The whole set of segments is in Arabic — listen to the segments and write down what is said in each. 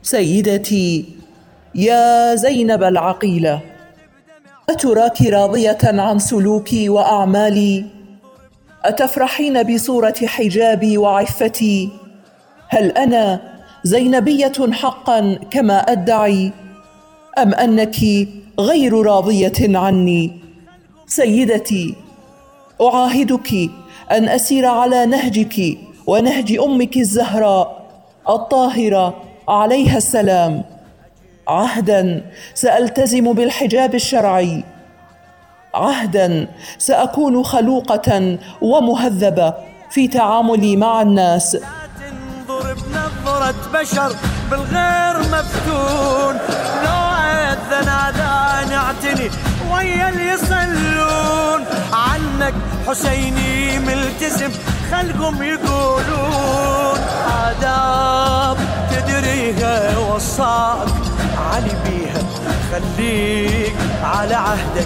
سيدتي يا زينب العقيلة، أتراك راضية عن سلوكي وأعمالي؟ أتفرحين بصورة حجابي وعفتي؟ هل أنا زينبية حقا كما أدعي، أم أنك غير راضية عني؟ سيدتي، أعاهدك أن أسير على نهجك ونهج أمك الزهراء الطاهرة عليها السلام، عهدا سألتزم بالحجاب الشرعي، عهدا سأكون خلوقة ومهذبة في تعاملي مع الناس. لا تنظر بنظرة بشر بالغير مفتون، لو أذن أذان اعتني ويا اللي يصلون عنك حسيني ملتزم، خلقهم يقولون آداب تدريها وصاك علي بيها، خليك على عهدك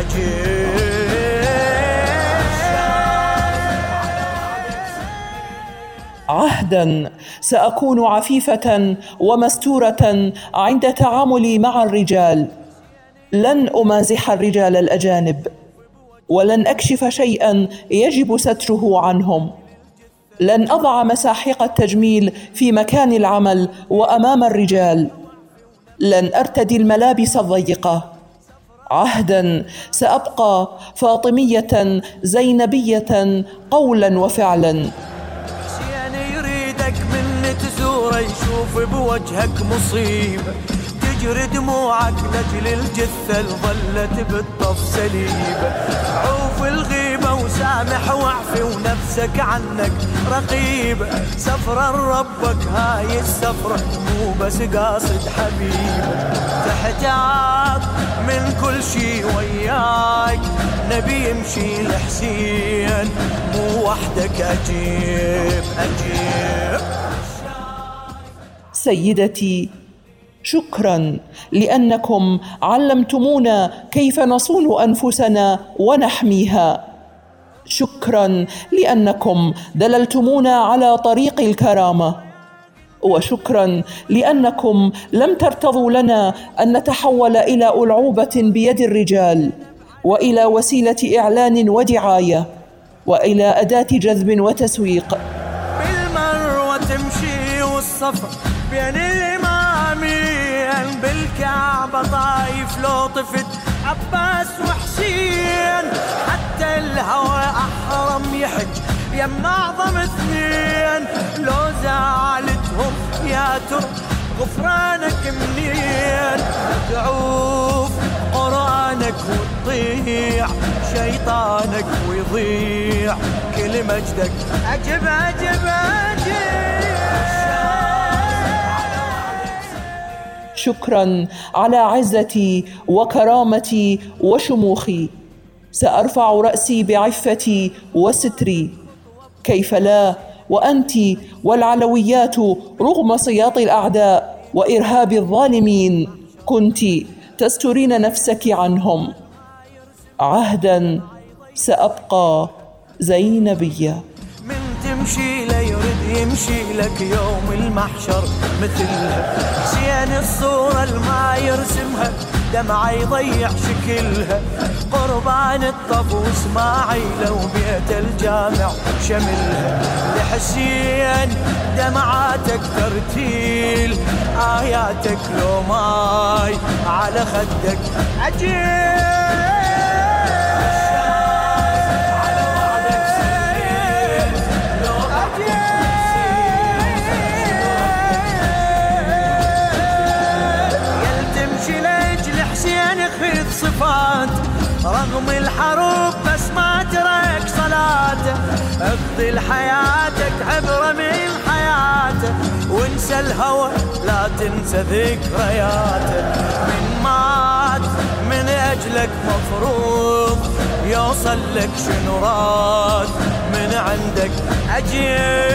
أجيب. عهدا سأكون عفيفة ومستورة عند تعاملي مع الرجال، لن أمازح الرجال الأجانب، ولن أكشف شيئا يجب ستره عنهم، لن أضع مساحيق التجميل في مكان العمل وأمام الرجال، لن أرتدي الملابس الضيقة. عهدا سأبقى فاطمية زينبية قولا وفعلا. يريدك من تزوره يشوف بوجهك مصيبة، تجري دموعك لجل الجثة الظلت بالطف سليبة، عوف الغيبة وسامح واعفي ونفسك عنك رقيبة، سفرة ربك هاي السفرة مو بس قاصد حبيبة، تحتاج من كل شي وياك نبي يمشي لحسين، مو وحدك أجيب. سيدتي شكرا لأنكم علمتمونا كيف نصون أنفسنا ونحميها، شكرا لأنكم دللتمونا على طريق الكرامة، وشكرا لأنكم لم ترتضوا لنا أن نتحول إلى ألعوبة بيد الرجال، وإلى وسيلة إعلان ودعاية، وإلى أداة جذب وتسويق. بالمروة تمشي والصفا بين الإمامين، بالكعبة طايف لو طفت عباس وحسين، حتى الهوى أحرم يحج يم أعظم اثنين، لو زعلتهم يا ترى غفرانك منين، تعوف قرآنك وتطيع شيطانك ويضيع كل مجدك أجب. شكرا على عزتي وكرامتي وشموخي، سأرفع رأسي بعفتي وستري، كيف لا وأنت والعلويات رغم سياط الأعداء وإرهاب الظالمين كنت تسترين نفسك عنهم. عهدا سأبقى زينبية. من تمشي لا يرد يمشي لك يوم المحشر مثلها، حسين الصورة الما يرسمها دمعة يضيع شكلها، قربان الطف واسماعيل وبيت الجامع شملها، لحسين دمعاتك ترتيل آياتك لو ماي على خدك عجيب. صفات رغم الحروب بس ما ترك صلاته، اقضي لحياتك عبرة من حياته، وانسى الهوى لا تنسى ذكرياته، من مات من اجلك مفروض يوصل لك شنو راد من عندك أجيب.